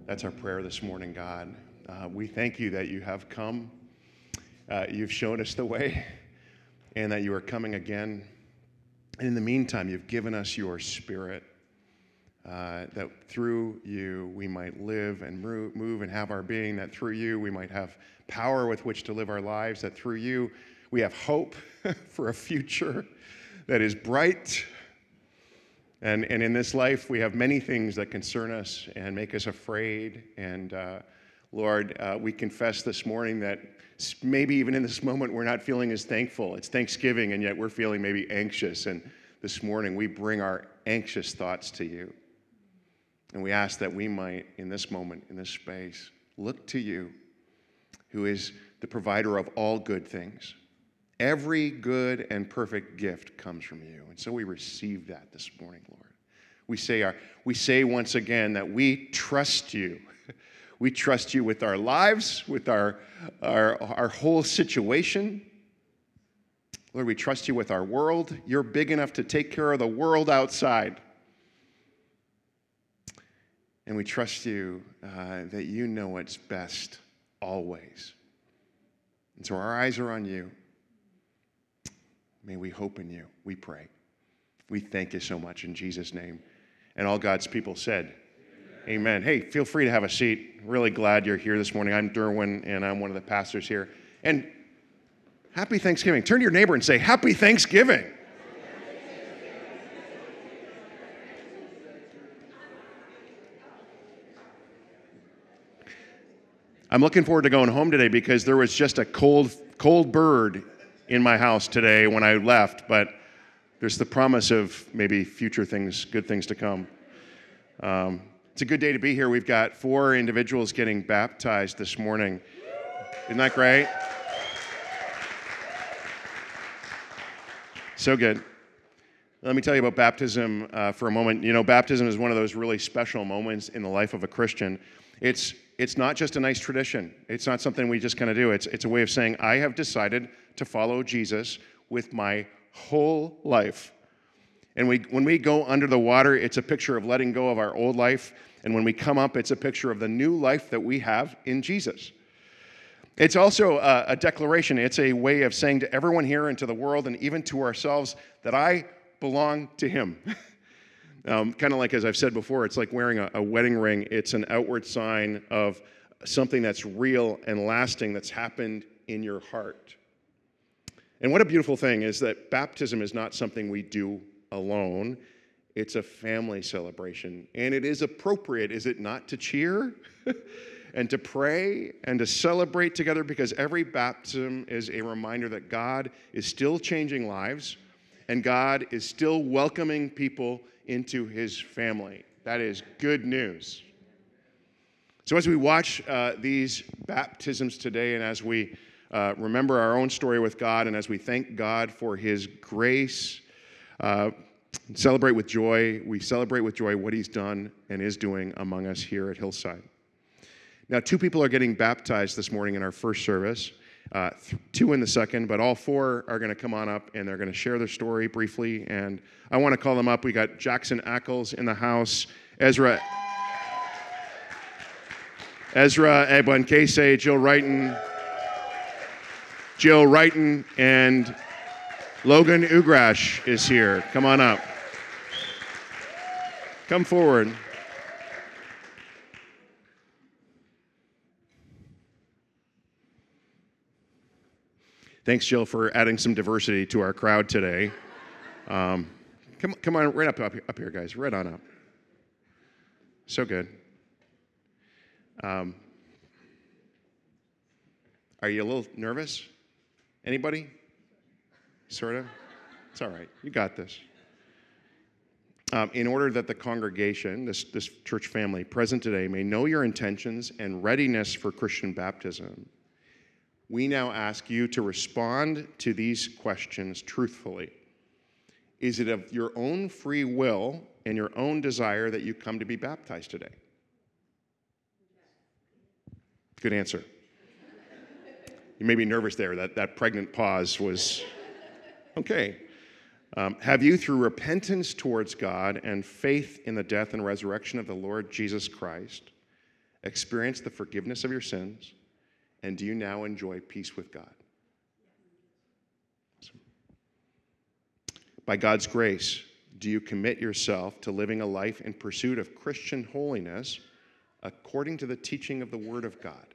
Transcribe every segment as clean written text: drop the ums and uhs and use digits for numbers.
That's our prayer this morning, God. We thank you that you have come. You've shown us the way and that you are coming again. And in the meantime, you've given us your Spirit, that through you we might live and move and have our being, that through you we might have power with which to live our lives, that through you we have hope for a future that is bright. And in this life, we have many things that concern us and make us afraid. And Lord, we confess this morning that maybe even in this moment, we're not feeling as thankful. It's Thanksgiving, and yet we're feeling maybe anxious. And this morning, we bring our anxious thoughts to you. And we ask that we might, in this moment, in this space, look to you, who is the provider of all good things. Every good and perfect gift comes from you. And so we receive that this morning, Lord. We say once again that we trust you. We trust you with our lives, with our whole situation. Lord, we trust you with our world. You're big enough to take care of the world outside. And we trust you that you know what's best always. And so our eyes are on you. May we hope in you, we pray. We thank you so much in Jesus' name. And all God's people said, Amen. Hey, feel free to have a seat. Really glad you're here this morning. I'm Derwin, and I'm one of the pastors here. And happy Thanksgiving. Turn to your neighbor and say, Happy Thanksgiving. I'm looking forward to going home today because there was just a cold bird in my house today when I left, but there's the promise of maybe future things, good things to come. It's a good day to be here. We've got 4 individuals getting baptized this morning. Isn't that great? So good. Let me tell you about baptism for a moment. You know, baptism is one of those really special moments in the life of a Christian. It's not just a nice tradition. It's not something we just kind of do. It's a way of saying, I have decided to follow Jesus with my whole life. And when we go under the water, it's a picture of letting go of our old life. And when we come up, it's a picture of the new life that we have in Jesus. It's also a declaration. It's a way of saying to everyone here and to the world and even to ourselves that I belong to him. Kind of like, as I've said before, it's like wearing a wedding ring. It's an outward sign of something that's real and lasting that's happened in your heart. And what a beautiful thing is that baptism is not something we do alone. It's a family celebration. And it is appropriate, is it not, to cheer and to pray and to celebrate together, because every baptism is a reminder that God is still changing lives and God is still welcoming people into his family. That is good news. So as we watch these baptisms today, and as we remember our own story with God, and as we thank God for his grace, celebrate with joy. We celebrate with joy what he's done and is doing among us here at Hillside. Now, 2 people are getting baptized this morning in our first service, 2 in the second, but all 4 are going to come on up, and they're going to share their story briefly. And I want to call them up. We got Jackson Ackles in the house, Ezra Egbonkese, Jill Wrighton, and Logan Ugrash is here. Come on up. Come forward. Thanks, Jill, for adding some diversity to our crowd today. Come on, right up here, guys. Right on up. So good. Are you a little nervous? Anybody? Sort of? It's all right. You got this. In order that the congregation, this church family present today, may know your intentions and readiness for Christian baptism, we now ask you to respond to these questions truthfully. Is it of your own free will and your own desire that you come to be baptized today? Good answer. You may be nervous there. That pregnant pause was okay. Have you, through repentance towards God and faith in the death and resurrection of the Lord Jesus Christ, experienced the forgiveness of your sins, and do you now enjoy peace with God? By God's grace, do you commit yourself to living a life in pursuit of Christian holiness according to the teaching of the Word of God?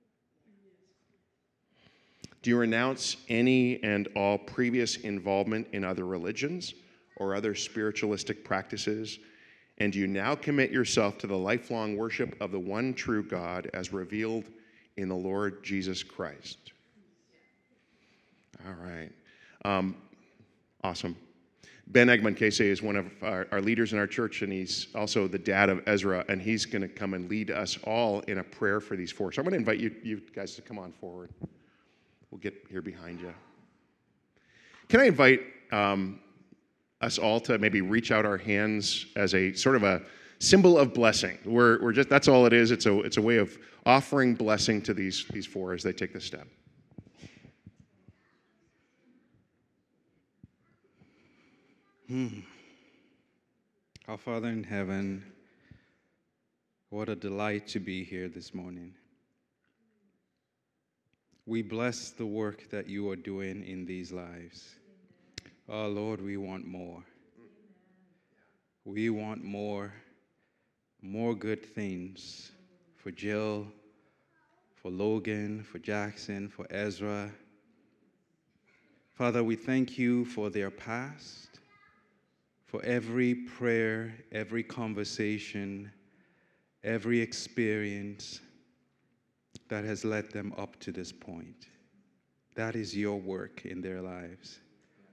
Do you renounce any and all previous involvement in other religions or other spiritualistic practices? And do you now commit yourself to the lifelong worship of the one true God as revealed in the Lord Jesus Christ? All right. Awesome. Ben Egmont Casey is one of our leaders in our church, and he's also the dad of Ezra, and he's going to come and lead us all in a prayer for these four. So I'm going to invite you guys to come on forward. We'll get here behind you. Can I invite us all to maybe reach out our hands as a sort of a symbol of blessing? We're just, that's all it is. It's a way of offering blessing to these four as they take this step. Our Father in heaven, what a delight to be here this morning. We bless the work that you are doing in these lives. Oh, Lord, we want more. We want more good things for Jill, for Logan, for Jackson, for Ezra. Father, we thank you for their past, for every prayer, every conversation, every experience that has led them up to this point. That is your work in their lives.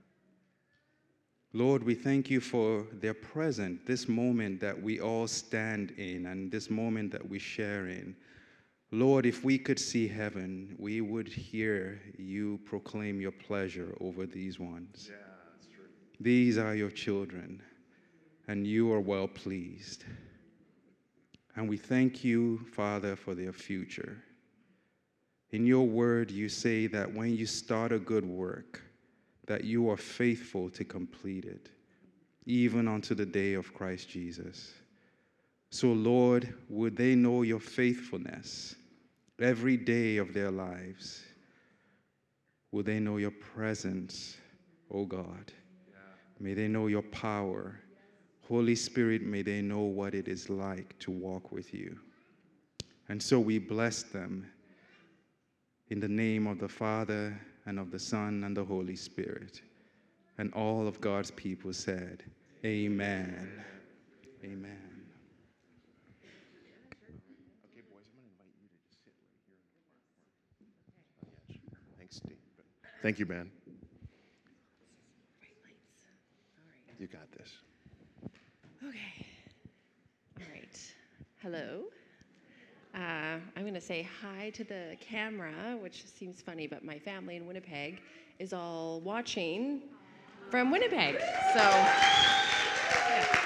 Lord, we thank you for their present, this moment that we all stand in and this moment that we share in. Lord, if we could see heaven, we would hear you proclaim your pleasure over these ones. Yeah, that's true. These are your children, and you are well pleased. And we thank you, Father, for their future. In your word, you say that when you start a good work, that you are faithful to complete it, even unto the day of Christ Jesus. So, Lord, would they know your faithfulness every day of their lives? Would they know your presence, O God? May they know your power. Holy Spirit, may they know what it is like to walk with you. And so we bless them in the name of the Father, and of the Son, and the Holy Spirit. And all of God's people said, Amen. Amen. Okay, boys, I'm going to invite you to just sit right here. Thanks, Steve. Thank you, Ben. You got this. Okay. All right. Hello. I'm going to say hi to the camera, which seems funny, but my family in Winnipeg is all watching from Winnipeg. So, yeah.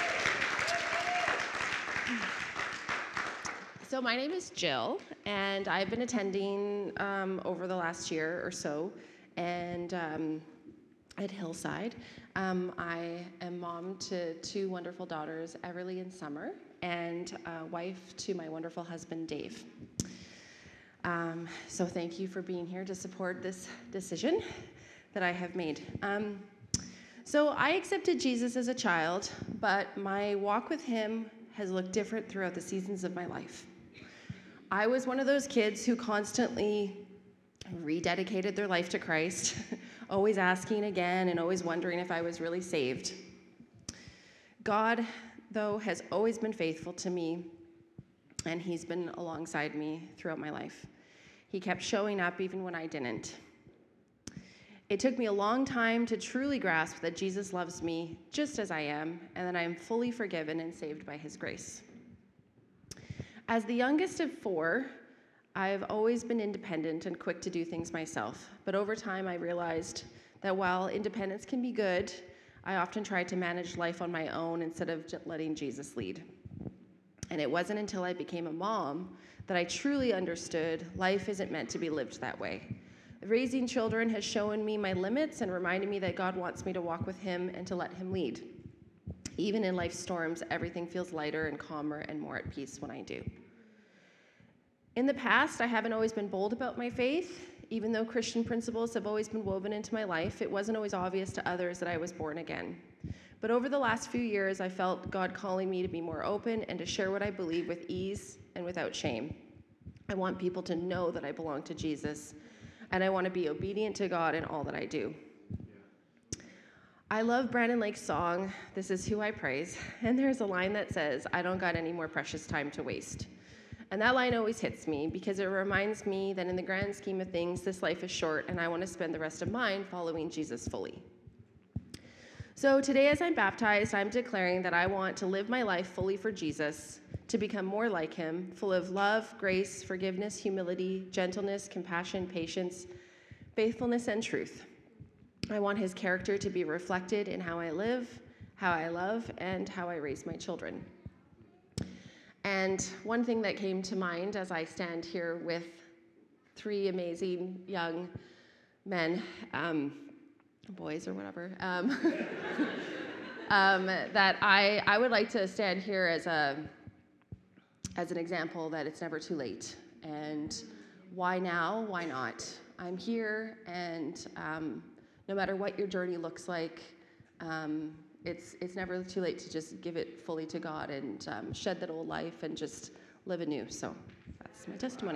So my name is Jill, and I've been attending over the last year or so, and at Hillside. I am mom to two wonderful daughters, Everly and Summer, and wife to my wonderful husband, Dave. So thank you for being here to support this decision that I have made. So I accepted Jesus as a child, but my walk with him has looked different throughout the seasons of my life. I was one of those kids who constantly rededicated their life to Christ, always asking again and always wondering if I was really saved. God, though, has always been faithful to me, and he's been alongside me throughout my life. He kept showing up even when I didn't. It took me a long time to truly grasp that Jesus loves me just as I am, and that I am fully forgiven and saved by his grace. As the youngest of four, I've always been independent and quick to do things myself, but over time I realized that while independence can be good, I often tried to manage life on my own instead of letting Jesus lead. And it wasn't until I became a mom that I truly understood life isn't meant to be lived that way. Raising children has shown me my limits and reminded me that God wants me to walk with him and to let him lead. Even in life's storms, everything feels lighter and calmer and more at peace when I do. In the past, I haven't always been bold about my faith. Even though Christian principles have always been woven into my life, it wasn't always obvious to others that I was born again. But over the last few years, I felt God calling me to be more open and to share what I believe with ease and without shame. I want people to know that I belong to Jesus, and I want to be obedient to God in all that I do. I love Brandon Lake's song, "This Is Who I Praise," and there's a line that says, "I don't got any more precious time to waste." And that line always hits me because it reminds me that in the grand scheme of things, this life is short, and I want to spend the rest of mine following Jesus fully. So today, as I'm baptized, I'm declaring that I want to live my life fully for Jesus, to become more like him, full of love, grace, forgiveness, humility, gentleness, compassion, patience, faithfulness, and truth. I want his character to be reflected in how I live, how I love, and how I raise my children. And one thing that came to mind as I stand here with three amazing young men, boys or whatever, that I would like to stand here as an example that it's never too late. And why now? Why not? I'm here, and no matter what your journey looks like, it's never too late to just give it fully to God and shed that old life and just live anew. So that's my testimony.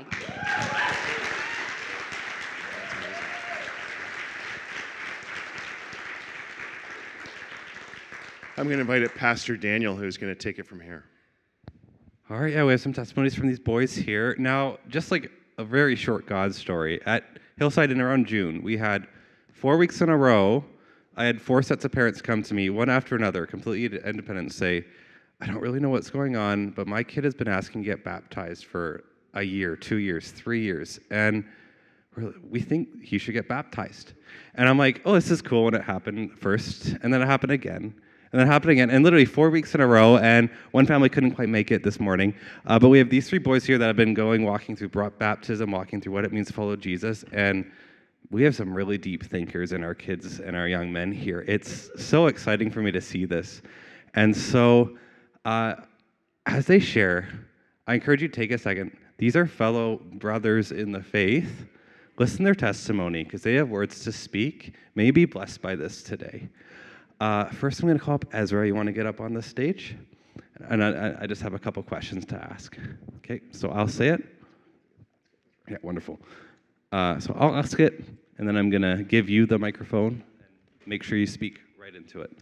I'm going to invite Pastor Daniel, who's going to take it from here. All right, yeah, we have some testimonies from these boys here. Now, just like a very short God story, at Hillside in around June, we had 4 weeks in a row, I had 4 sets of parents come to me, one after another, completely independent, say, I don't really know what's going on, but my kid has been asking to get baptized for a year, 2 years, 3 years, and we think he should get baptized. And I'm like, oh, this is cool when it happened first, and then it happened again, and then it happened again, and literally 4 weeks in a row, and one family couldn't quite make it this morning, but we have these 3 boys here that have been walking through baptism, walking through what it means to follow Jesus, and we have some really deep thinkers in our kids and our young men here. It's so exciting for me to see this. And so as they share, I encourage you to take a second. These are fellow brothers in the faith. Listen to their testimony because they have words to speak. May you be blessed by this today. First, I'm going to call up Ezra. You want to get up on the stage? And I just have a couple questions to ask. Okay, so I'll say it. Yeah, wonderful. So I'll ask it, and then I'm going to give you the microphone. Make sure you speak right into it.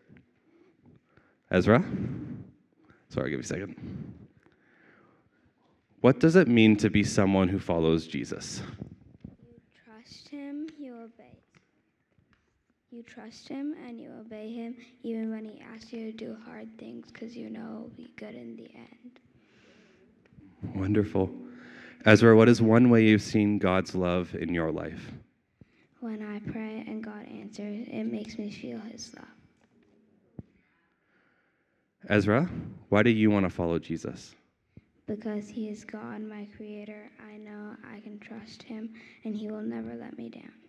Ezra? Sorry, I'll give you a second. What does it mean to be someone who follows Jesus? You trust him, you obey. You trust him and you obey him even when he asks you to do hard things because you know it'll be good in the end. Wonderful. Ezra, what is one way you've seen God's love in your life? When I pray and God answers, it makes me feel his love. Ezra, why do you want to follow Jesus? Because he is God, my creator, I know I can trust him and he will never let me down.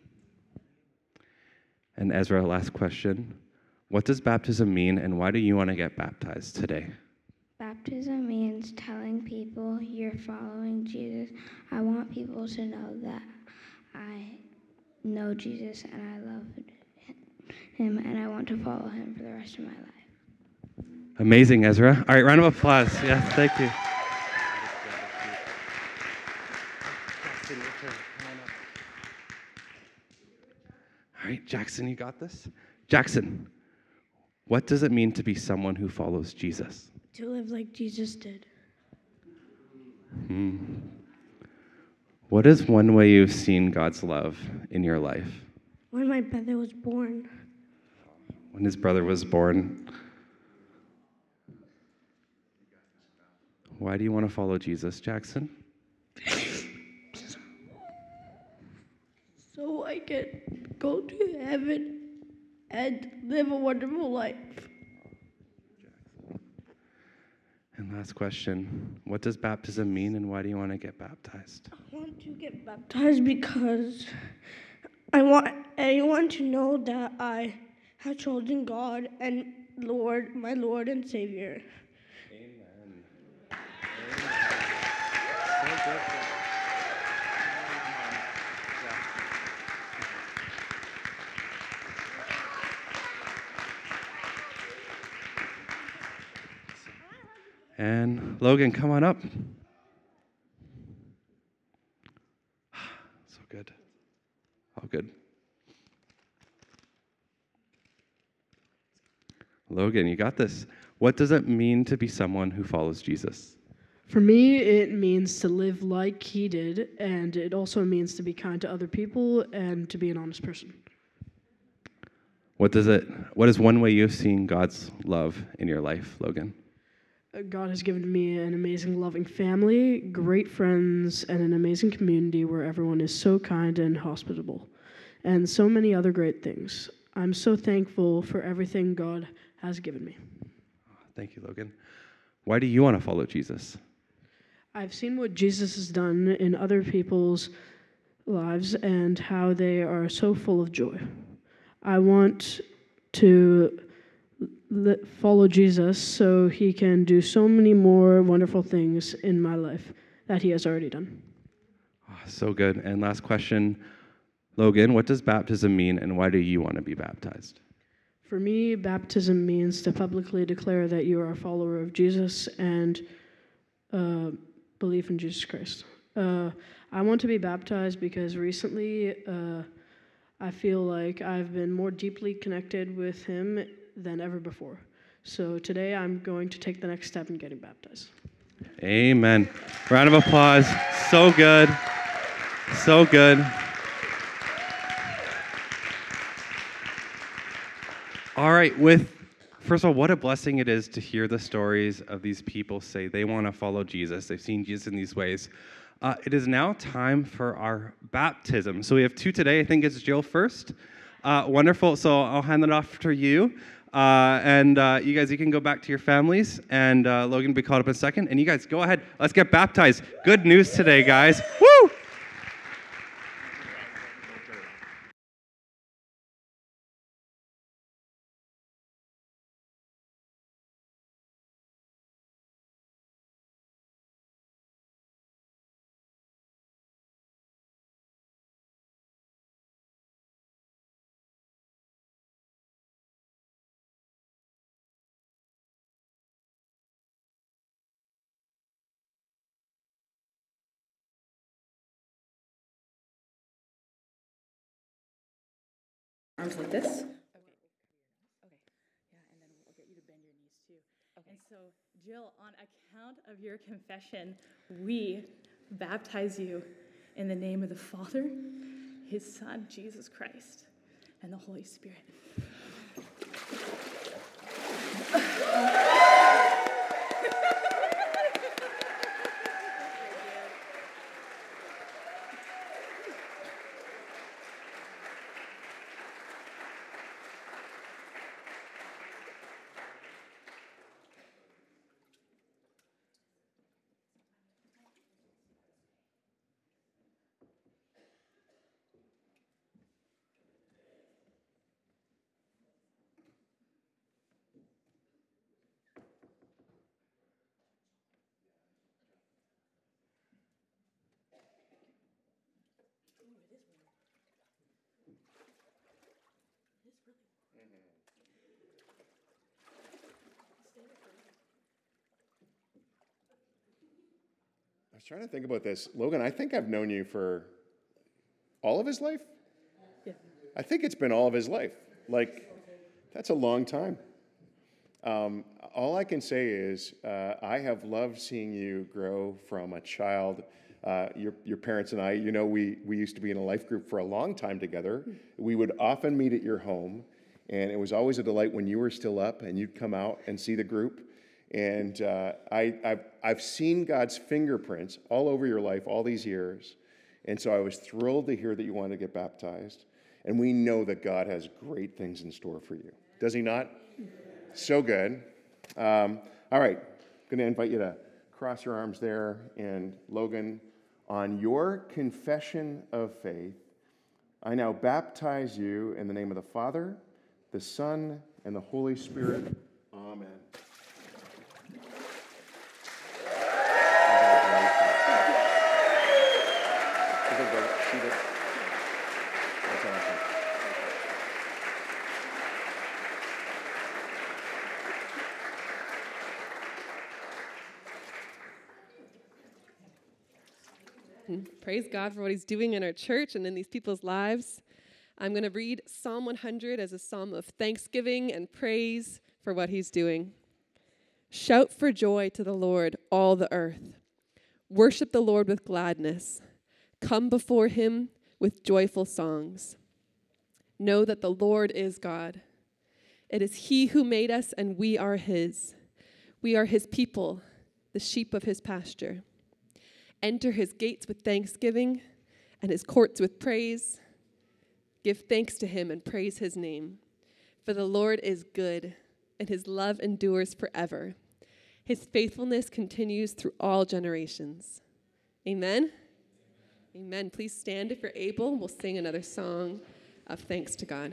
And Ezra, last question. What does baptism mean and why do you want to get baptized today? Baptism means telling people you're following Jesus. I want people to know that I know Jesus and I love him and I want to follow him for the rest of my life. Amazing, Ezra. All right, round of applause. Yes, thank you. All right, Jackson, you got this? Jackson, what does it mean to be someone who follows Jesus? To live like Jesus did. What is one way you've seen God's love in your life? When my brother was born. When his brother was born. Why do you want to follow Jesus, Jackson? So I can go to heaven and live a wonderful life. And last question, what does baptism mean and why do you want to get baptized? I want to get baptized because I want anyone to know that I have chosen God and my Lord and Savior. Amen. So good. And Logan, come on up. So good. All good. Logan, you got this. What does it mean to be someone who follows Jesus? For me, it means to live like he did, and it also means to be kind to other people and to be an honest person. What is one way you've seen God's love in your life, Logan? God has given me an amazing, loving family, great friends, and an amazing community where everyone is so kind and hospitable, and so many other great things. I'm so thankful for everything God has given me. Thank you, Logan. Why do you want to follow Jesus? I've seen what Jesus has done in other people's lives and how they are so full of joy. I want to follow Jesus so he can do so many more wonderful things in my life that he has already done. Oh, so good. And last question, Logan, what does baptism mean and why do you want to be baptized? For me, baptism means to publicly declare that you are a follower of Jesus and belief in Jesus Christ. I want to be baptized because recently I feel like I've been more deeply connected with him than ever before. So today I'm going to take the next step in getting baptized. Amen. Round of applause. So good. So good. All right, first of all, what a blessing it is to hear the stories of these people say they want to follow Jesus. They've seen Jesus in these ways. It is now time for our baptism. So we have two today. I think it's Jill first. Wonderful. So I'll hand it off to you. And you guys, you can go back to your families. And Logan will be called up in a second. And you guys, go ahead. Let's get baptized. Good news today, guys. Woo! Arms like this. Okay. Yeah, and then we'll get you to bend your knees too. Okay. And so, Jill, on account of your confession, we baptize you in the name of the Father, his Son, Jesus Christ, and the Holy Spirit. I was trying to think about this. Logan, I think I've known you for all of his life? Yeah. I think it's been all of his life. Like, that's a long time. All I can say is I have loved seeing you grow from a child. Your parents and I, you know, we used to be in a life group for a long time together. We would often meet at your home, and it was always a delight when you were still up and you'd come out and see the group. And I've seen God's fingerprints all over your life all these years. And so I was thrilled to hear that you wanted to get baptized. And we know that God has great things in store for you. Does he not? So good. All right. I'm going to invite you to cross your arms there. And Logan, on your confession of faith, I now baptize you in the name of the Father, the Son, and the Holy Spirit. Amen. That's awesome. Praise God for what he's doing in our church and in these people's lives. I'm going to read Psalm 100 as a psalm of thanksgiving and praise for what he's doing. Shout for joy to the Lord, all the earth. Worship the Lord with gladness. Come before him with joyful songs. Know that the Lord is God. It is he who made us, and we are his. We are his people, the sheep of his pasture. Enter his gates with thanksgiving and his courts with praise. Give thanks to him and praise his name. For the Lord is good, and his love endures forever. His faithfulness continues through all generations. Amen? Amen. Please stand if you're able. We'll sing another song of thanks to God.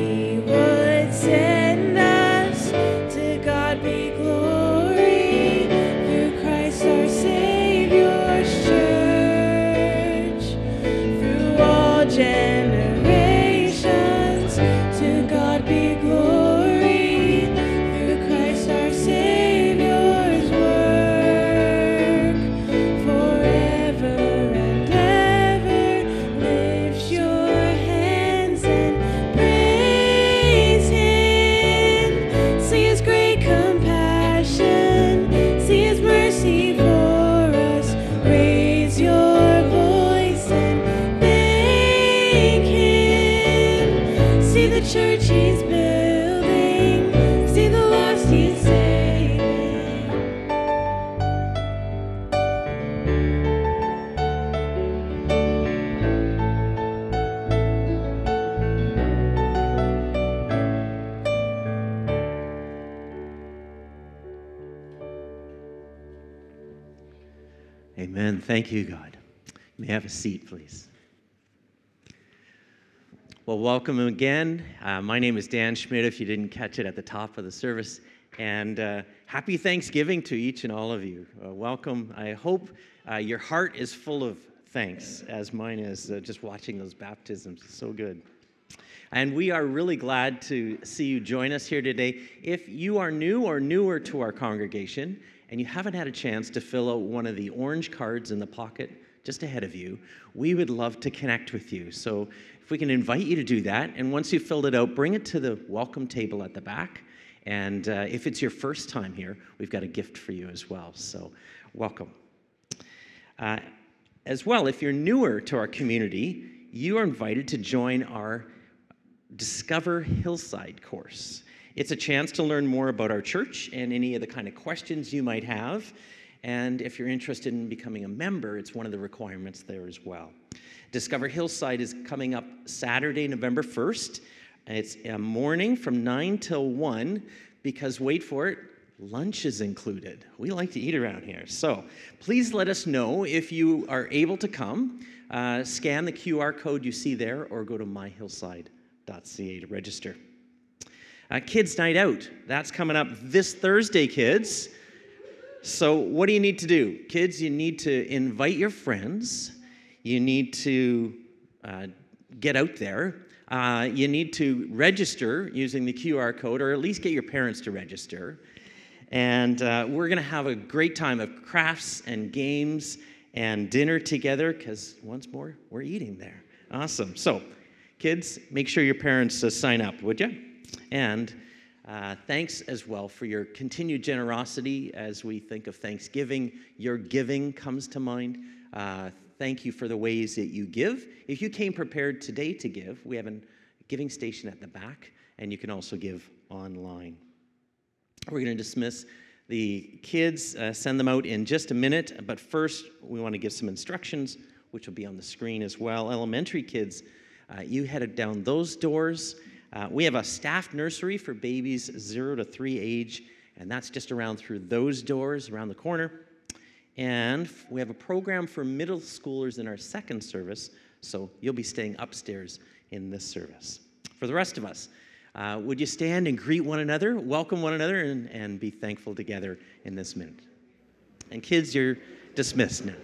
Send us to God be glory. Amen. Thank you, God. You may have a seat, please. Well, welcome again. My name is Dan Schmidt, if you didn't catch it at the top of the service. And happy Thanksgiving to each and all of you. Welcome. I hope your heart is full of thanks, as mine is, just watching those baptisms. It's so good. And we are really glad to see you join us here today. If you are new or newer to our congregation and you haven't had a chance to fill out one of the orange cards in the pocket just ahead of you, we would love to connect with you. So if we can invite you to do that, and once you've filled it out, bring it to the welcome table at the back. And if it's your first time here, we've got a gift for you as well. So welcome. As well, if you're newer to our community, you are invited to join our Discover Hillside course. It's a chance to learn more about our church and any of the kind of questions you might have. And if you're interested in becoming a member, it's one of the requirements there as well. Discover Hillside is coming up Saturday, November 1st. It's a morning from 9 till 1 because, wait for it, lunch is included. We like to eat around here. So please let us know if you are able to come. Scan the QR code you see there or go to myhillside.ca to register. Kids Night Out, that's coming up this Thursday, kids. So what do you need to do? Kids, you need to invite your friends. You need to get out there. You need to register using the QR code, or at least get your parents to register. And we're going to have a great time of crafts and games and dinner together because, once more, we're eating there. Awesome. So, kids, make sure your parents sign up, would you? And thanks as well for your continued generosity as we think of Thanksgiving. Your giving comes to mind. Thank you for the ways that you give. If you came prepared today to give, we have a giving station at the back, and you can also give online. We're going to dismiss the kids, send them out in just a minute, but first we want to give some instructions, which will be on the screen as well. Elementary kids, you headed down those doors. We have a staff nursery for babies 0 to 3 age, and that's just around through those doors around the corner. And we have a program for middle schoolers in our second service, so you'll be staying upstairs in this service. For the rest of us, would you stand and greet one another, welcome one another, and be thankful together in this minute. And kids, you're dismissed now.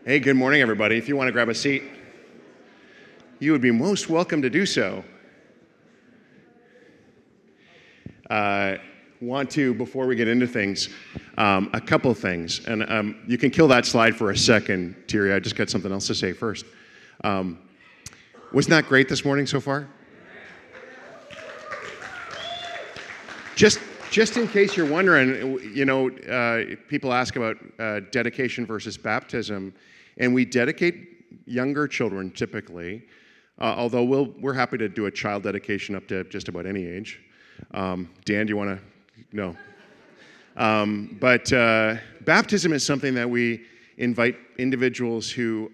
Hey, good morning, everybody. If you want to grab a seat, you would be most welcome to do so. Want to, before we get into things, a couple things. And you can kill that slide for a second, Thierry. I just got something else to say first. Wasn't that great this morning so far? Just in case you're wondering, people ask about dedication versus baptism, and we dedicate younger children typically, although we're happy to do a child dedication up to just about any age. Dan, do you want to? No. But baptism is something that we invite individuals who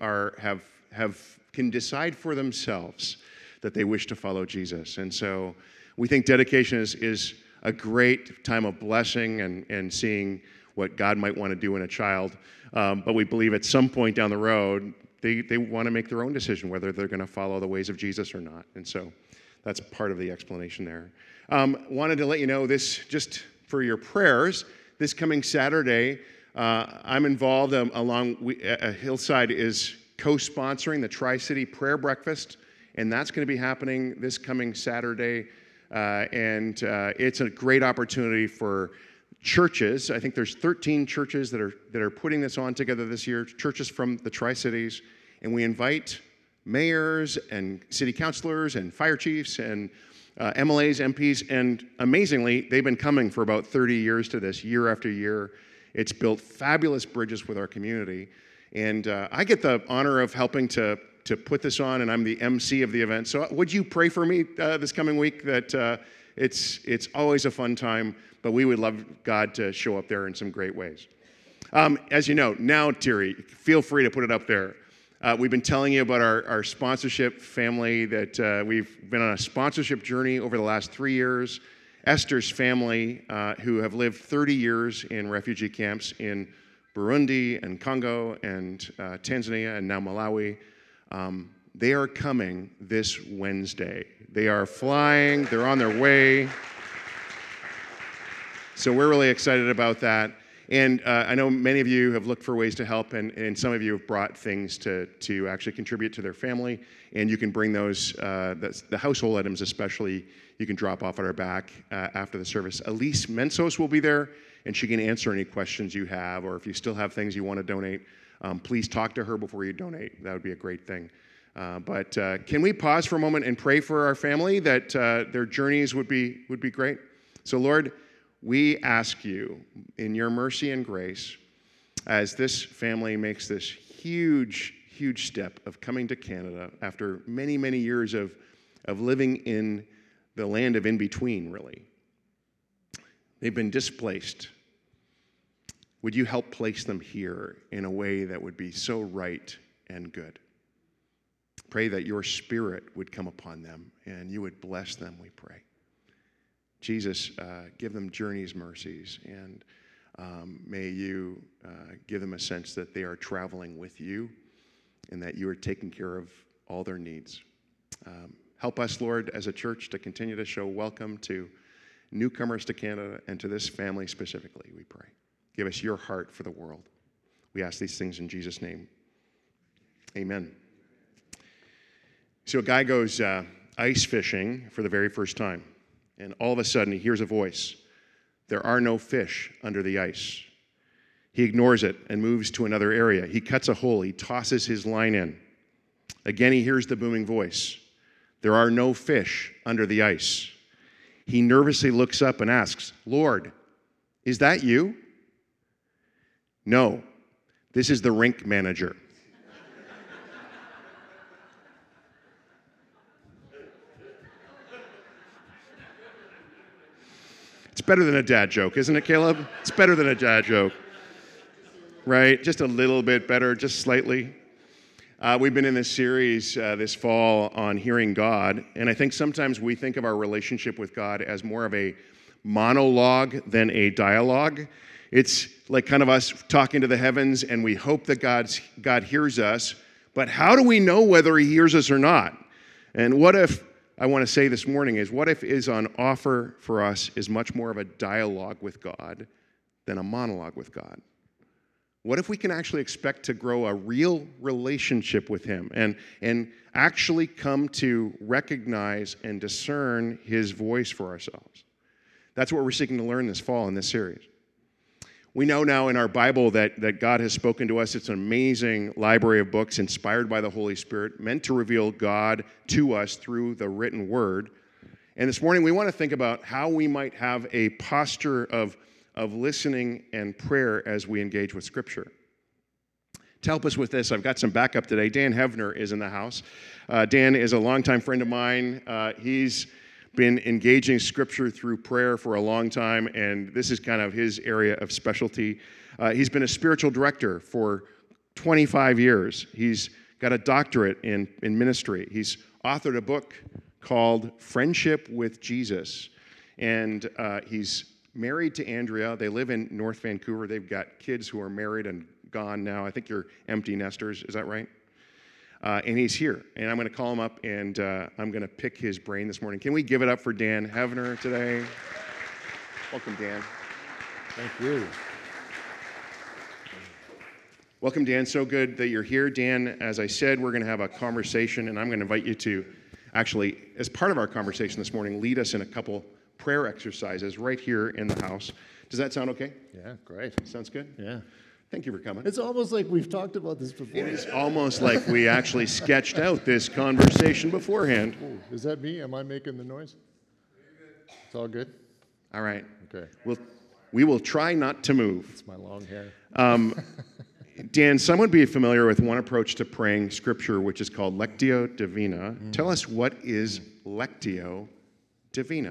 can decide for themselves that they wish to follow Jesus. And so we think dedication is a great time of blessing and seeing what God might want to do in a child. But we believe at some point down the road, they want to make their own decision whether they're going to follow the ways of Jesus or not. And so that's part of the explanation there. Wanted to let you know this, just for your prayers, this coming Saturday, I'm involved Hillside is co-sponsoring the Tri-City Prayer Breakfast, and that's going to be happening this coming Saturday. And it's a great opportunity for churches. I think there's 13 churches that are putting this on together this year, churches from the Tri-Cities, and we invite mayors and city councilors and fire chiefs and MLAs, MPs, and amazingly, they've been coming for about 30 years to this, year after year. It's built fabulous bridges with our community, and I get the honor of helping to put this on, and I'm the MC of the event. So would you pray for me this coming week that it's always a fun time, but we would love God to show up there in some great ways. As you know, now, Thierry, feel free to put it up there. We've been telling you about our sponsorship family, that we've been on a sponsorship journey over the last 3 years. Esther's family, who have lived 30 years in refugee camps in Burundi and Congo and Tanzania and now Malawi, they are coming this Wednesday. They are flying, they're on their way. So we're really excited about that. And I know many of you have looked for ways to help, and some of you have brought things to actually contribute to their family. And you can bring those, the household items especially, you can drop off at our back after the service. Elise Mensos will be there, and she can answer any questions you have, or if you still have things you want to donate, please talk to her before you donate. That would be a great thing. But can we pause for a moment and pray for our family that their journeys would be great? So Lord, we ask you in your mercy and grace, as this family makes this huge, huge step of coming to Canada after many, many years of living in the land of in-between, really. They've been displaced. Would you help place them here in a way that would be so right and good? Pray that your Spirit would come upon them and you would bless them, we pray. Jesus, give them journeys, mercies, and may you give them a sense that they are traveling with you and that you are taking care of all their needs. Help us, Lord, as a church to continue to show welcome to newcomers to Canada and to this family specifically, we pray. Give us your heart for the world. We ask these things in Jesus' name. Amen. So a guy goes ice fishing for the very first time. And all of a sudden, he hears a voice. There are no fish under the ice. He ignores it and moves to another area. He cuts a hole. He tosses his line in. Again, he hears the booming voice. There are no fish under the ice. He nervously looks up and asks, Lord, is that you? No, this is the rink manager. It's better than a dad joke, isn't it, Caleb? It's better than a dad joke, right? Just a little bit better, just slightly. We've been in this series this fall on hearing God, and I think sometimes we think of our relationship with God as more of a monologue than a dialogue. It's like kind of us talking to the heavens, and we hope that God hears us, but how do we know whether he hears us or not? And what if, I want to say this morning is, what if is on offer for us is much more of a dialogue with God than a monologue with God? What if we can actually expect to grow a real relationship with him and actually come to recognize and discern his voice for ourselves? That's what we're seeking to learn this fall in this series. We know now in our Bible that God has spoken to us. It's an amazing library of books inspired by the Holy Spirit, meant to reveal God to us through the written word. And this morning we want to think about how we might have a posture of listening and prayer as we engage with Scripture. To help us with this, I've got some backup today. Dan Hevner is in the house. Dan is a longtime friend of mine. He's been engaging Scripture through prayer for a long time, and this is kind of his area of specialty. He's been a spiritual director for 25 years. He's got a doctorate in ministry. He's authored a book called Friendship with Jesus, and he's married to Andrea. They live in North Vancouver. They've got kids who are married and gone now. I think you're empty nesters. Is that right? And he's here. And I'm going to call him up, and I'm going to pick his brain this morning. Can we give it up for Dan Hevner today? Welcome, Dan. Thank you. Welcome, Dan. So good that you're here. Dan, as I said, we're going to have a conversation, and I'm going to invite you to actually, as part of our conversation this morning, lead us in a couple prayer exercises right here in the house. Does that sound okay? Yeah, great. Sounds good? Yeah. Thank you for coming. It's almost like we've talked about this before. It is almost like we actually sketched out this conversation beforehand. Ooh, is that me? Am I making the noise? It's all good? All right. Okay. We will try not to move. It's my long hair. Dan, some would be familiar with one approach to praying Scripture, which is called Lectio Divina. Tell us, what is Lectio Divina?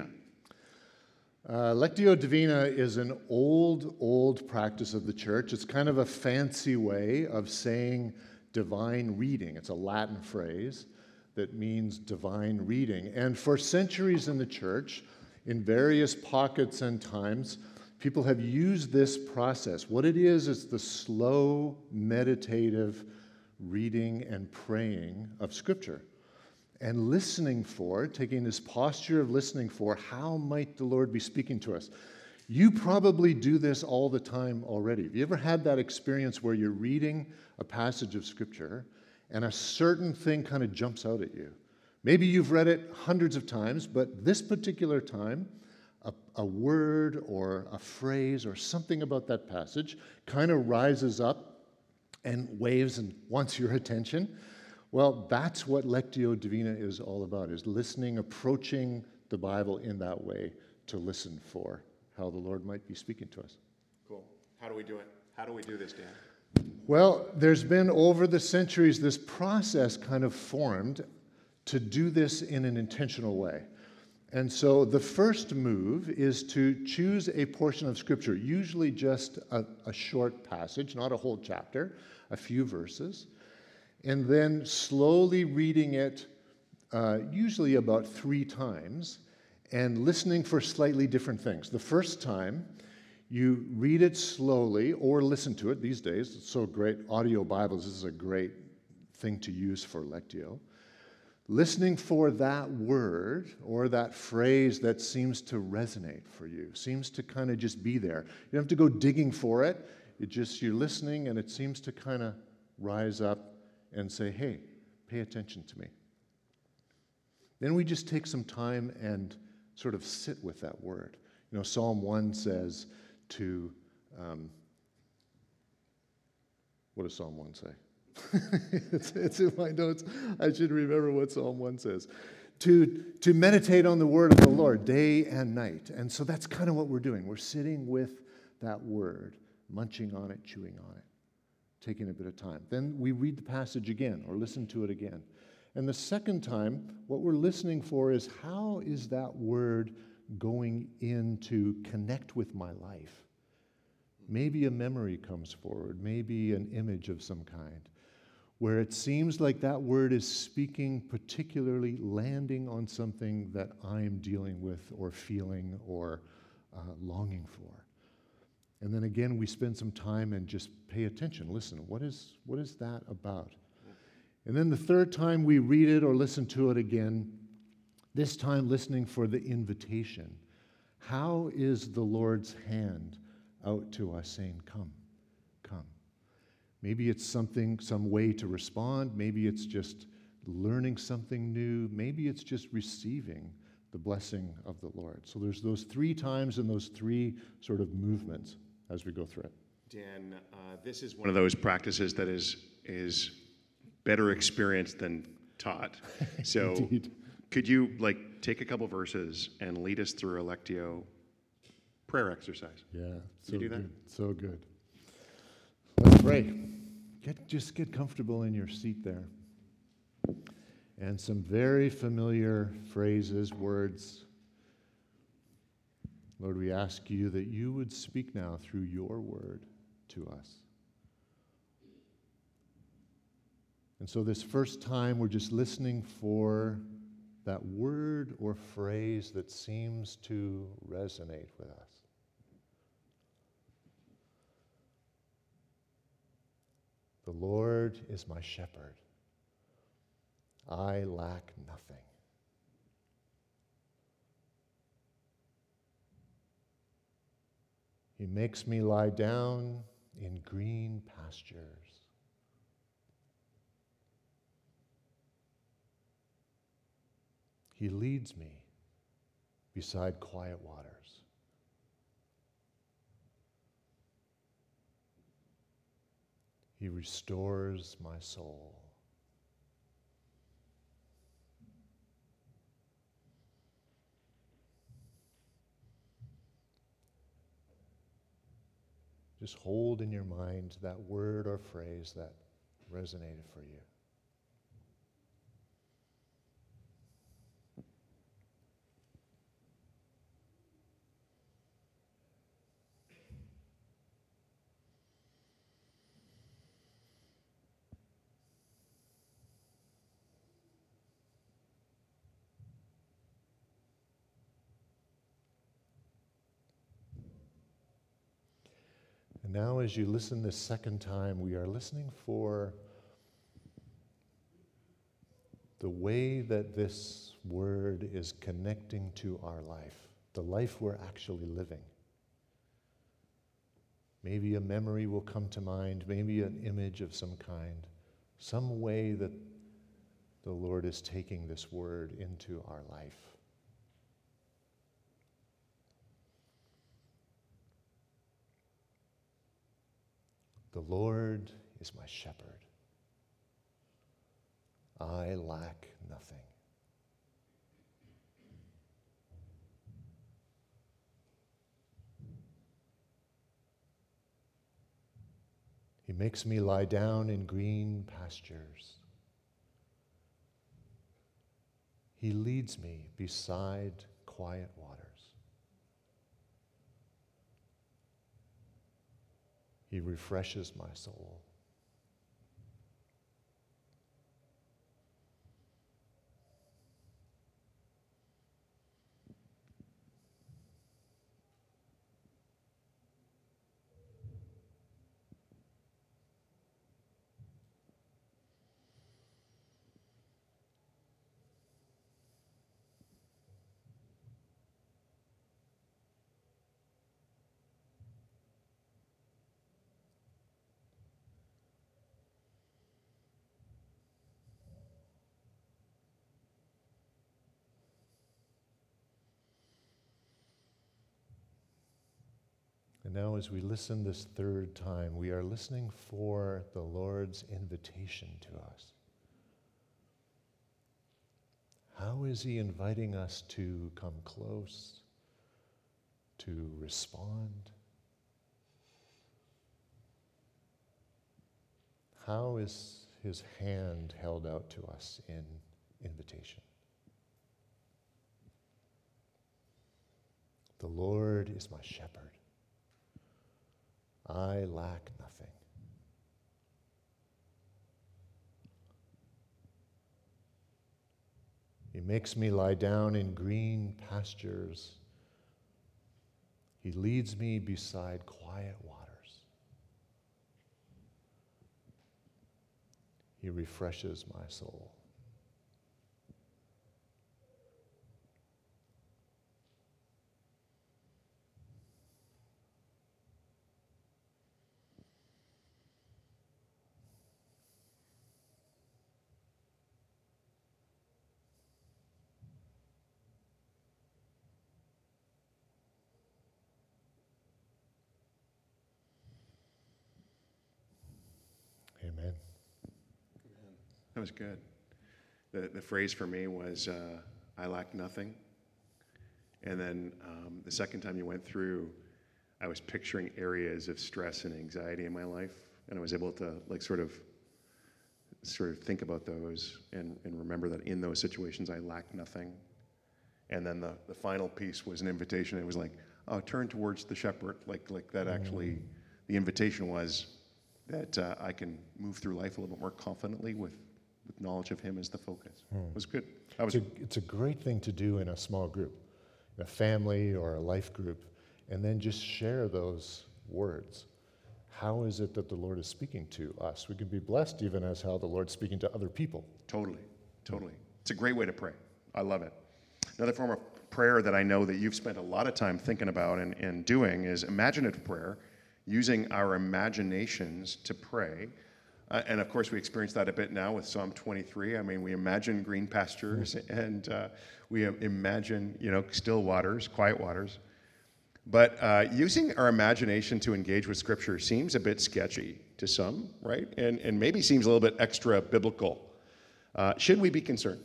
Lectio Divina is an old practice of the church. It's kind of a fancy way of saying divine reading. It's a Latin phrase that means divine reading. And for centuries in the church, in various pockets and times, people have used this process. What it is the slow, meditative reading and praying of Scripture. And listening for, taking this posture of listening for, how might the Lord be speaking to us? You probably do this all the time already. Have you ever had that experience where you're reading a passage of Scripture and a certain thing kind of jumps out at you? Maybe you've read it hundreds of times, but this particular time, a word or a phrase or something about that passage kind of rises up and waves and wants your attention. Well, that's what Lectio Divina is all about, is listening, approaching the Bible in that way to listen for how the Lord might be speaking to us. Cool. How do we do it? How do we do this, Dan? Well, there's been over the centuries this process kind of formed to do this in an intentional way. And so the first move is to choose a portion of Scripture, usually just a short passage, not a whole chapter, a few verses, and then slowly reading it, usually about 3 times, and listening for slightly different things. The first time, you read it slowly or listen to it. These days, it's so great. Audio Bibles, this is a great thing to use for Lectio. Listening for that word or that phrase that seems to resonate for you, seems to kind of just be there. You don't have to go digging for it. You're listening, and it seems to kind of rise up and say, hey, pay attention to me. Then we just take some time and sort of sit with that word. You know, Psalm 1 says to, what does Psalm 1 say? It's in my notes. I should remember what Psalm 1 says. To meditate on the word of the Lord day and night. And so that's kind of what we're doing. We're sitting with that word, munching on it, chewing on it, taking a bit of time. Then we read the passage again or listen to it again. And the second time, what we're listening for is, how is that word going in to connect with my life? Maybe a memory comes forward, maybe an image of some kind, where it seems like that word is speaking, particularly landing on something that I am dealing with or feeling or longing for. And then again, we spend some time and just pay attention. Listen, what is that about? And then the third time we read it or listen to it again, this time listening for the invitation. How is the Lord's hand out to us saying, come, come? Maybe it's something, some way to respond. Maybe it's just learning something new. Maybe it's just receiving the blessing of the Lord. So there's those 3 times and those 3 sort of movements as we go through it. Dan, this is one of those practices that is better experienced than taught. So Indeed. could you take a couple verses and lead us through a Lectio prayer exercise? Yeah, so you do that? good, so good. Let's pray. Just get comfortable in your seat there. And some very familiar phrases, words. Lord, we ask you that you would speak now through your word to us. And so this first time, we're just listening for that word or phrase that seems to resonate with us. The Lord is my shepherd. I lack nothing. He makes me lie down in green pastures. He leads me beside quiet waters. He restores my soul. Just hold in your mind that word or phrase that resonated for you. And now, as you listen this second time, we are listening for the way that this word is connecting to our life, the life we're actually living. Maybe a memory will come to mind, maybe an image of some kind, some way that the Lord is taking this word into our life. The Lord is my shepherd. I lack nothing. He makes me lie down in green pastures. He leads me beside quiet waters. He refreshes my soul. And now, as we listen this third time, we are listening for the Lord's invitation to us. How is He inviting us to come close, to respond? How is His hand held out to us in invitation? The Lord is my shepherd. I lack nothing. He makes me lie down in green pastures. He leads me beside quiet waters. He refreshes my soul. That was good. The phrase for me was, I lack nothing. And then the second time you went through, I was picturing areas of stress and anxiety in my life, and I was able to like sort of think about those and remember that in those situations I lack nothing. And then the final piece was an invitation. It was like, oh, turn towards the shepherd. Like that actually, the invitation was that I can move through life a little bit more confidently with knowledge of him as the focus. It was good. It's a great thing to do in a small group, a family or a life group, and then just share those words. How is it that the Lord is speaking to us? We can be blessed even as how the Lord's speaking to other people. Totally. It's a great way to pray. I love it. Another form of prayer that I know that you've spent a lot of time thinking about and doing is imaginative prayer, using our imaginations to pray. And of course, we experience that a bit now with Psalm 23. I mean, we imagine green pastures and we imagine, still waters, quiet waters. But using our imagination to engage with Scripture seems a bit sketchy to some, right? And maybe seems a little bit extra biblical. Should we be concerned?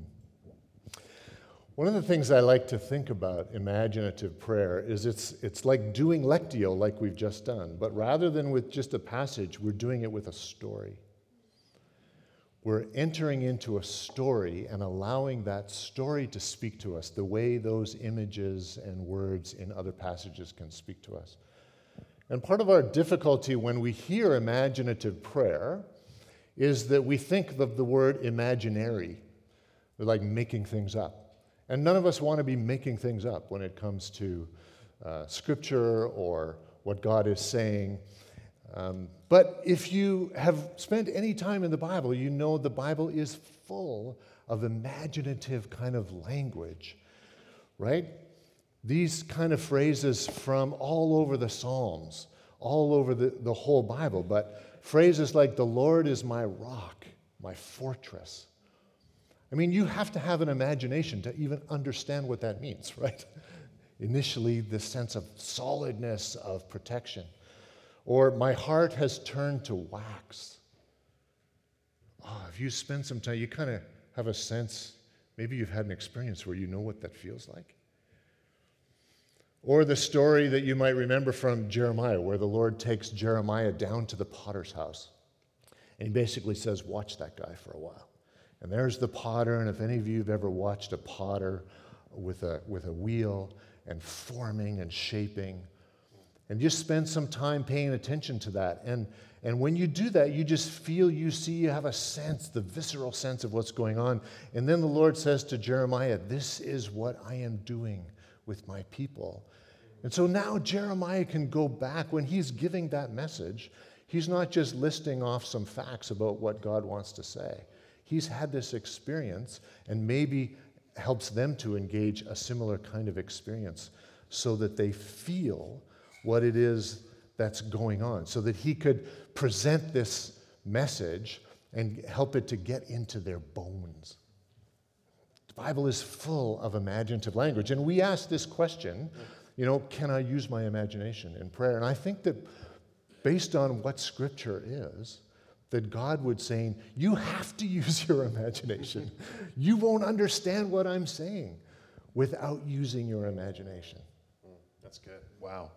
One of the things I like to think about imaginative prayer is it's like doing Lectio like we've just done, but rather than with just a passage, we're doing it with a story. We're entering into a story and allowing that story to speak to us the way those images and words in other passages can speak to us. And part of our difficulty when we hear imaginative prayer is that we think of the word imaginary, like making things up. And none of us want to be making things up when it comes to Scripture or what God is saying. But if you have spent any time in the Bible, you know the Bible is full of imaginative kind of language, right? These kind of phrases from all over the Psalms, all over the whole Bible, but phrases like, the Lord is my rock, my fortress. I mean, you have to have an imagination to even understand what that means, right? Initially, this sense of solidness, of protection. Or, my heart has turned to wax. Oh, if you spend some time, you kind of have a sense, maybe you've had an experience where you know what that feels like. Or the story that you might remember from Jeremiah, where the Lord takes Jeremiah down to the potter's house. And he basically says, watch that guy for a while. And there's the potter, and if any of you have ever watched a potter with a wheel and forming and shaping, and just spend some time paying attention to that. And when you do that, you just feel, you see, you have a sense, the visceral sense of what's going on. And then the Lord says to Jeremiah, this is what I am doing with my people. And so now Jeremiah can go back when he's giving that message. He's not just listing off some facts about what God wants to say. He's had this experience and maybe helps them to engage a similar kind of experience so that they feel what it is that's going on, so that he could present this message and help it to get into their bones. The Bible is full of imaginative language, and we ask this question, can I use my imagination in prayer? And I think that based on what Scripture is, that God would say, you have to use your imagination. You won't understand what I'm saying without using your imagination. That's good. Wow.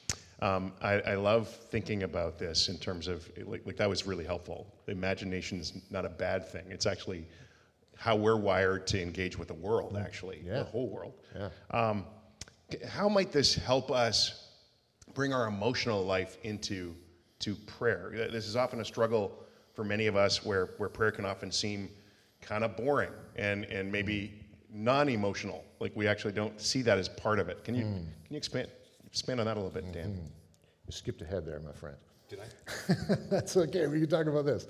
I love thinking about this in terms of, like that was really helpful. Imagination is not a bad thing. It's actually how we're wired to engage with the world, actually, the whole world. Yeah. How might this help us bring our emotional life into prayer? This is often a struggle for many of us where prayer can often seem kind of boring and maybe non-emotional. Like we actually don't see that as part of it. Can you expand on that a little bit, Dan? You skipped ahead there, my friend. Did I? That's okay. We can talk about this.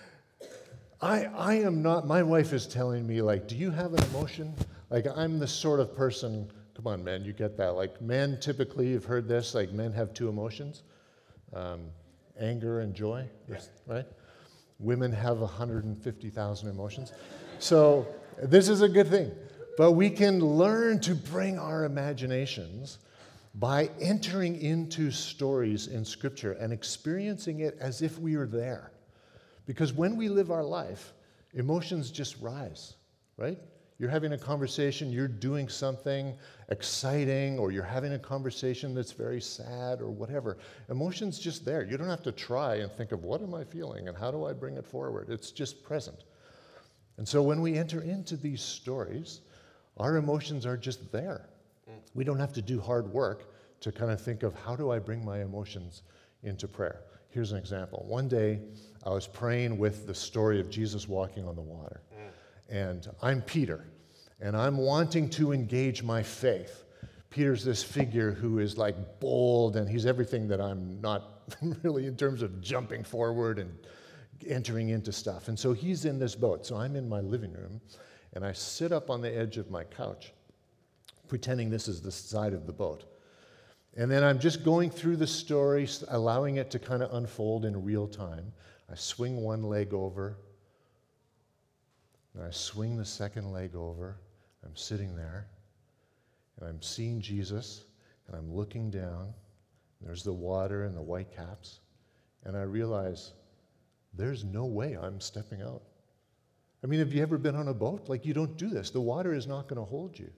I am not, my wife is telling me, like, do you have an emotion? Like, I'm the sort of person, come on, man, you get that. Like, men typically, you've heard this, like, men have two emotions, anger and joy, right? Women have 150,000 emotions. So this is a good thing. But we can learn to bring our imaginations by entering into stories in Scripture and experiencing it as if we are there. Because when we live our life, emotions just rise, right? You're having a conversation, you're doing something exciting, or you're having a conversation that's very sad or whatever. Emotion's just there. You don't have to try and think of what am I feeling and how do I bring it forward. It's just present. And so when we enter into these stories, our emotions are just there. We don't have to do hard work to kind of think of how do I bring my emotions into prayer. Here's an example. One day, I was praying with the story of Jesus walking on the water. And I'm Peter, and I'm wanting to engage my faith. Peter's this figure who is like bold, and he's everything that I'm not really in terms of jumping forward and entering into stuff. And so he's in this boat. So I'm in my living room, and I sit up on the edge of my couch, pretending this is the side of the boat. And then I'm just going through the story, allowing it to kind of unfold in real time. I swing one leg over, and I swing the second leg over. I'm sitting there, and I'm seeing Jesus, and I'm looking down. There's the water and the white caps, and I realize there's no way I'm stepping out. I mean, have you ever been on a boat? Like, you don't do this. The water is not going to hold you.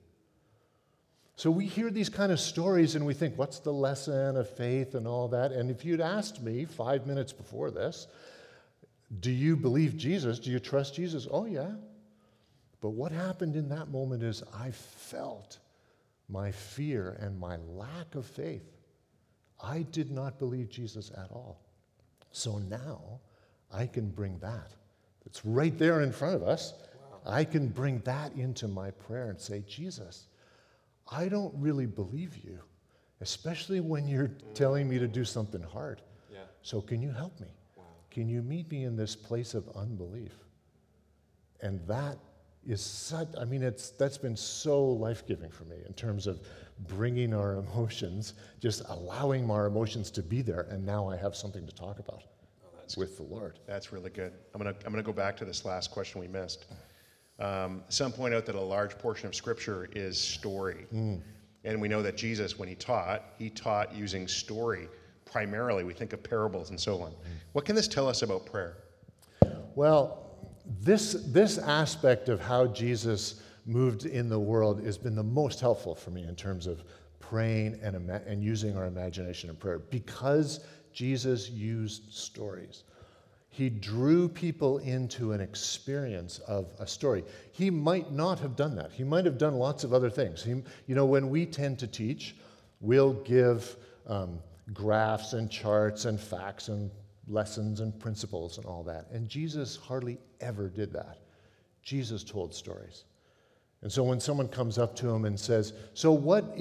So we hear these kind of stories, and we think, what's the lesson of faith and all that? And if you'd asked me 5 minutes before this, do you believe Jesus? Do you trust Jesus? Oh, yeah. But what happened in that moment is I felt my fear and my lack of faith. I did not believe Jesus at all. So now I can bring that. It's right there in front of us. Wow. I can bring that into my prayer and say, Jesus, I don't really believe you, especially when you're telling me to do something hard. Yeah. So can you help me? Wow. Can you meet me in this place of unbelief? And that is such, I mean, that's been so life-giving for me in terms of bringing our emotions, just allowing our emotions to be there, and now I have something to talk about with the Lord. That's really good. I'm gonna go back to this last question we missed. Some point out that a large portion of Scripture is story. And we know that Jesus, when he taught using story primarily. We think of parables and so on. What can this tell us about prayer? Well, this aspect of how Jesus moved in the world has been the most helpful for me in terms of praying and using our imagination in prayer, because Jesus used stories. He drew people into an experience of a story. He might not have done that. He might have done lots of other things. When we tend to teach, we'll give graphs and charts and facts and lessons and principles and all that. And Jesus hardly ever did that. Jesus told stories. And so when someone comes up to him and says, so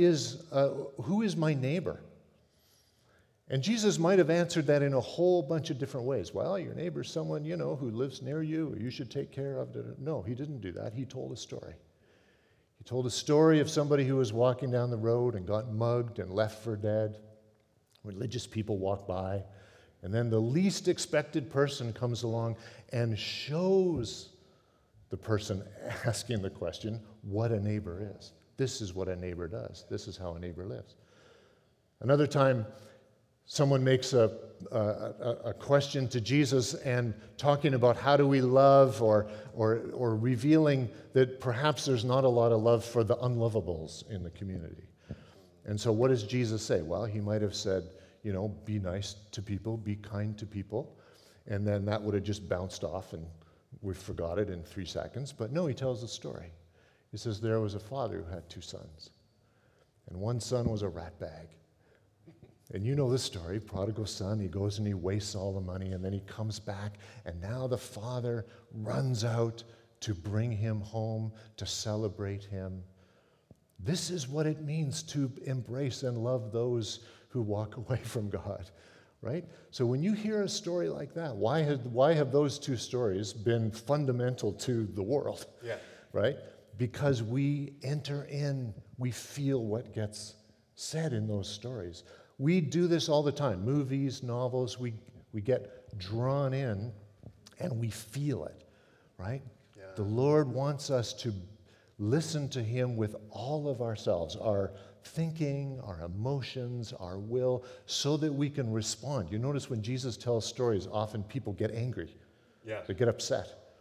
who is my neighbor? And Jesus might have answered that in a whole bunch of different ways. Well, your neighbor's someone, who lives near you, or you should take care of. No, he didn't do that. He told a story. He told a story of somebody who was walking down the road and got mugged and left for dead. Religious people walk by, and then the least expected person comes along and shows the person asking the question what a neighbor is. This is what a neighbor does. This is how a neighbor lives. Another time, someone makes a question to Jesus and talking about how do we love, or revealing that perhaps there's not a lot of love for the unlovables in the community. And so what does Jesus say? Well, he might have said, be nice to people, be kind to people, and then that would have just bounced off and we forgot it in 3 seconds. But no, he tells a story. He says there was a father who had 2 sons, and one son was a rat bag. And you know the story, prodigal son, he goes and he wastes all the money, and then he comes back, and now the father runs out to bring him home, to celebrate him. This is what it means to embrace and love those who walk away from God, right? So when you hear a story like that, why have those 2 stories been fundamental to the world? Yeah. Right? Because we enter in, we feel what gets said in those stories. We do this all the time. Movies, novels, we get drawn in and we feel it, right? Yeah. The Lord wants us to listen to him with all of ourselves, our thinking, our emotions, our will, so that we can respond. You notice when Jesus tells stories, often people get angry. Yeah. They get upset.